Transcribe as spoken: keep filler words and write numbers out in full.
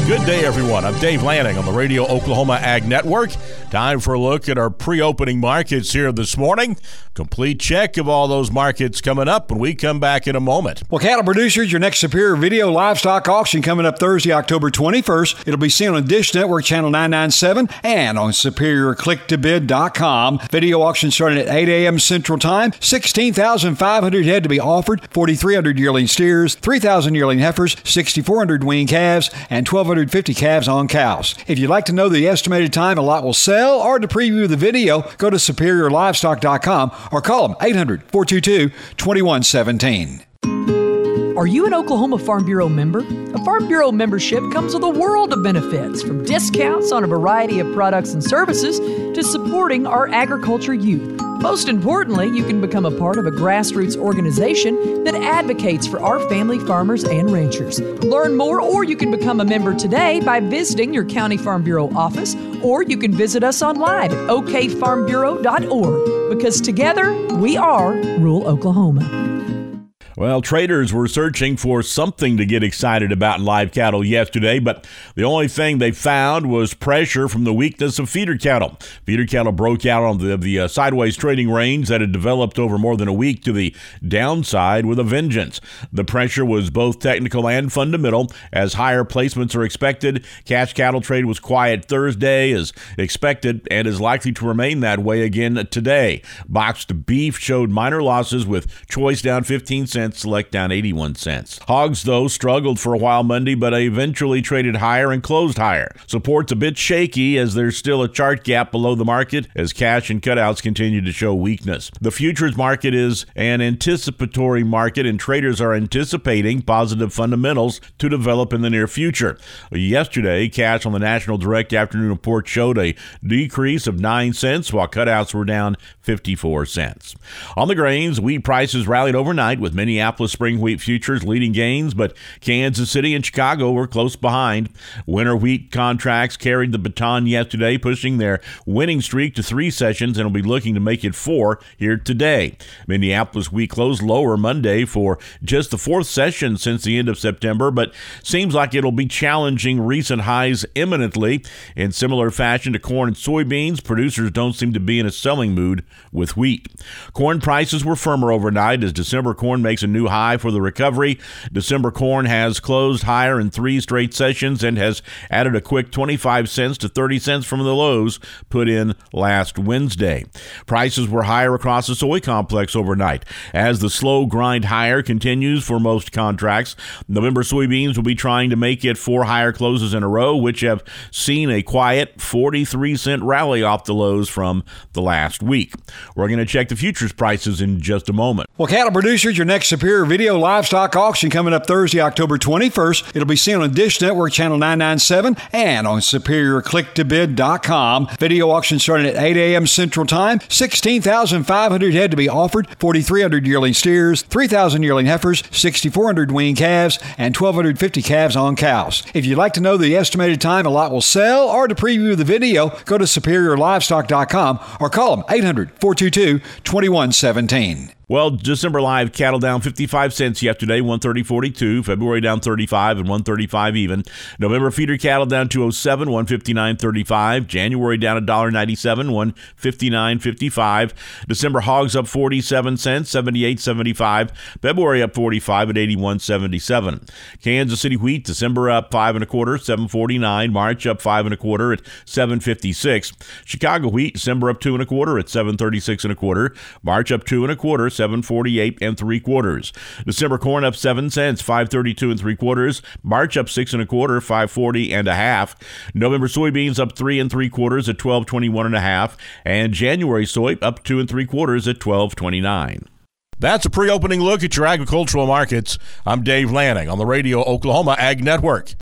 Good day, everyone. I'm Dave Lanning on the Radio Oklahoma Ag Network. Time for a look at our pre-opening markets here this morning. Complete check of all those markets coming up when we come back in a moment. Well, cattle producers, your next Superior Video Livestock Auction coming up Thursday, October twenty-first. It'll be seen on Dish Network Channel nine ninety-seven and on superior click to bid dot com. Video auction starting at eight a.m. Central Time. sixteen thousand five hundred head to be offered, forty-three hundred yearling steers, three thousand yearling heifers, sixty-four hundred wean calves, and twelve hundred fifty calves on cows. If you'd like to know the estimated time a lot will sell or to preview the video, go to superior livestock dot com or call them eight hundred, four two two, two one one seven. Are you an Oklahoma Farm Bureau member? A Farm Bureau membership comes with a world of benefits, from discounts on a variety of products and services to supporting our agriculture youth. Most importantly, you can become a part of a grassroots organization that advocates for our family farmers and ranchers. Learn more, or you can become a member today by visiting your County Farm Bureau office, or you can visit us online at o k farm bureau dot org, because together we are rural Oklahoma. Well, traders were searching for something to get excited about in live cattle yesterday, but the only thing they found was pressure from the weakness of feeder cattle. Feeder cattle broke out on the, the uh, sideways trading range that had developed over more than a week to the downside with a vengeance. The pressure was both technical and fundamental, as higher placements are expected. Cash cattle trade was quiet Thursday as expected and is likely to remain that way again today. Boxed beef showed minor losses, with choice down fifteen cents. Select down eighty-one cents. Hogs, though, struggled for a while Monday, but eventually traded higher and closed higher. Support's a bit shaky as there's still a chart gap below the market as cash and cutouts continue to show weakness. The futures market is an anticipatory market, and traders are anticipating positive fundamentals to develop in the near future. Yesterday, cash on the National Direct Afternoon Report showed a decrease of nine cents, while cutouts were down fifty-four cents. On the grains, wheat prices rallied overnight, with many Minneapolis spring wheat futures leading gains, but Kansas City and Chicago were close behind. Winter wheat contracts carried the baton yesterday, pushing their winning streak to three sessions and will be looking to make it four here today. Minneapolis wheat closed lower Monday for just the fourth session since the end of September, but seems like it'll be challenging recent highs imminently. In similar fashion to corn and soybeans, producers don't seem to be in a selling mood with wheat. Corn prices were firmer overnight as December corn makes a new high for the recovery. December corn has closed higher in three straight sessions and has added a quick twenty-five cents to thirty cents from the lows put in last Wednesday. Prices were higher across the soy complex overnight as the slow grind higher continues for most contracts. November soybeans will be trying to make it four higher closes in a row, which have seen a quiet forty-three cent rally off the lows from the last week. We're going to check the futures prices in just a moment. Well, cattle producers, your next Superior Video Livestock Auction coming up Thursday, October twenty-first. It'll be seen on Dish Network Channel nine ninety-seven and on superior click to bid dot com. Video auction starting at eight a.m. Central Time. sixteen thousand five hundred head to be offered, forty-three hundred yearling steers, three thousand yearling heifers, sixty-four hundred wean calves, and twelve fifty calves on cows. If you'd like to know the estimated time a lot will sell or to preview the video, go to superior livestock dot com or call them eight hundred, four two two, two one one seven. Well, December live cattle down fifty-five cents yesterday, one thirty forty-two. February down thirty-five and one thirty-five even. November feeder cattle down two oh seven, one fifty-nine thirty-five. January down one ninety-seven, one fifty-nine fifty-five. December hogs up forty-seven cents, seventy-eight seventy-five. February up forty-five at eighty-one seventy-seven. Kansas City wheat, December up five and a quarter, seven forty-nine. March up five and a quarter at seven fifty-six. Chicago wheat, December up two and a quarter at seven thirty-six and a quarter. March up two and a quarter, seven forty-eight and three quarters. December corn up seven cents, five thirty-two and three quarters. March up six and a quarter, five forty and a half. November soybeans up three and three quarters at twelve twenty-one and a half, and January soy up two and three quarters at twelve twenty-nine. That's a pre-opening look at your agricultural markets. I'm Dave Lanning on the Radio Oklahoma Ag Network.